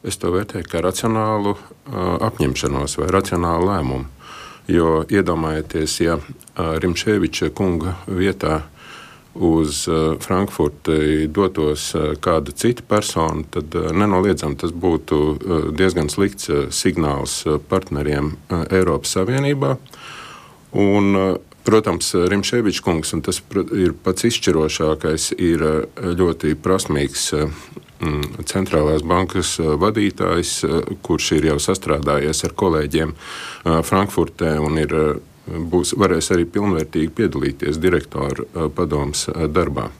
es to vērtēju kā racionālu apņemšanos vai racionālu lēmumu. Jo iedomājieties, ja Rimšēviča kunga vietā uz Frankfurti dotos kāda cita persona, tad nenoliedzami tas būtu diezgan slikts signāls partneriem Eiropas Savienībā. Un, protams, Rimšēviča kungs, un tas ir pats izšķirošākais, ir ļoti prasmīgs centrālās bankas vadītājs, kurš ir jau sastrādājies ar kolēģiem Frankfurtē un varēs arī pilnvērtīgi piedalīties direktoru padomes darbā.